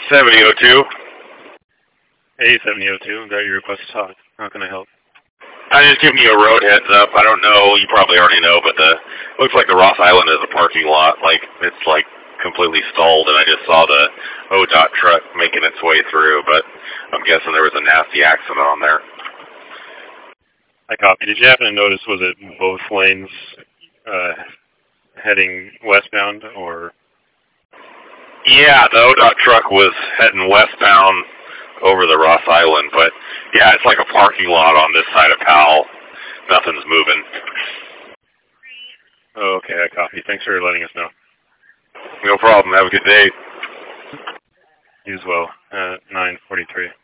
7002. Hey, 7002. Got your request to talk. How can I help? I just giving you a road heads up. I don't know. You probably already know, but looks like the Ross Island is a parking lot. Like it's like completely stalled, and I just saw the ODOT truck making its way through. But I'm guessing there was a nasty accident on there. I copy. Did you happen to notice, was it both lanes heading westbound, or? Yeah, the ODOT truck was heading westbound over the Ross Island, but yeah, it's like a parking lot on this side of Powell. Nothing's moving. Oh, okay, I copy. Thanks for letting us know. No problem. Have a good day. You as well. 9:43.